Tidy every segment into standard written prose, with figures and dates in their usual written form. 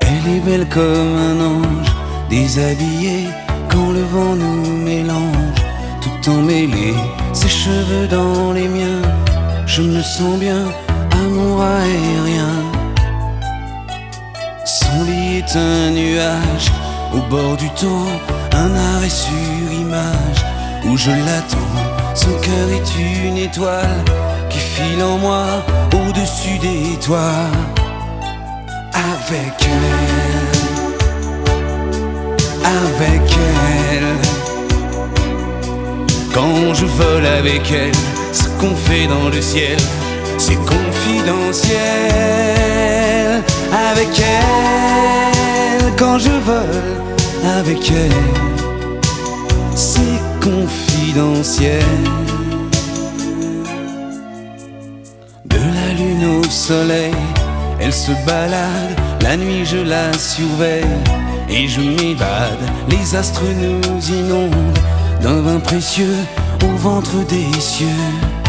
Elle est belle comme un ange, déshabillée quand le vent nous mélange. Tout emmêlé, ses cheveux dans les miens, je me sens bien, amour aérien. Son lit est un nuage, au bord du temps, un arrêt sur image, où je l'attends. Son cœur est une étoile qui file en moi au-dessus des toits. Avec elle, quand je vole avec elle, ce qu'on fait dans le ciel, c'est confidentiel. Avec elle, quand je vole avec elle, c'est confidentiel. De la lune au soleil, elle se balade, la nuit je la surveille et je m'évade. Les astres nous inondent d'un vin précieux au ventre des cieux.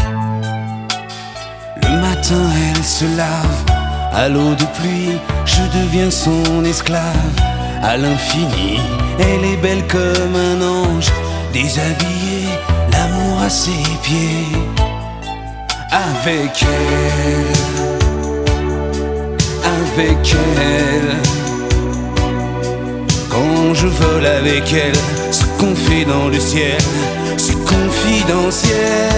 Le matin elle se lave, à l'eau de pluie je deviens son esclave. À l'infini, elle est belle comme un ange, déshabillée, l'amour à ses pieds. Avec elle, quand je vole avec elle, ce qu'on fait dans le ciel, c'est confidentiel.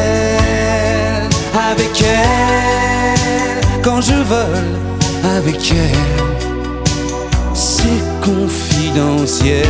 Avec elle, quand je vole avec elle, c'est confidentiel.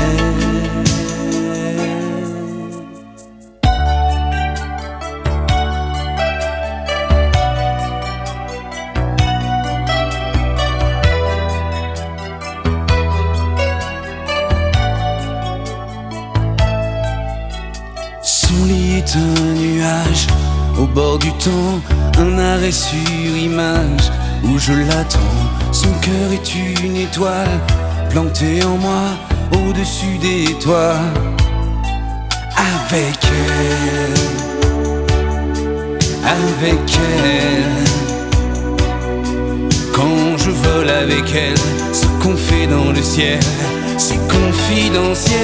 Son lit est un nuage, au bord du temps, un arrêt sur image, où je l'attends. Son cœur est une étoile, plantée en moi, au-dessus des toits. Avec elle, quand je vole avec elle, ce qu'on fait dans le ciel, c'est confidentiel.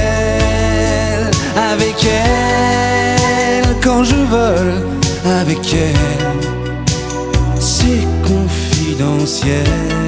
Avec elle, quand je vole avec elle, c'est confidentiel.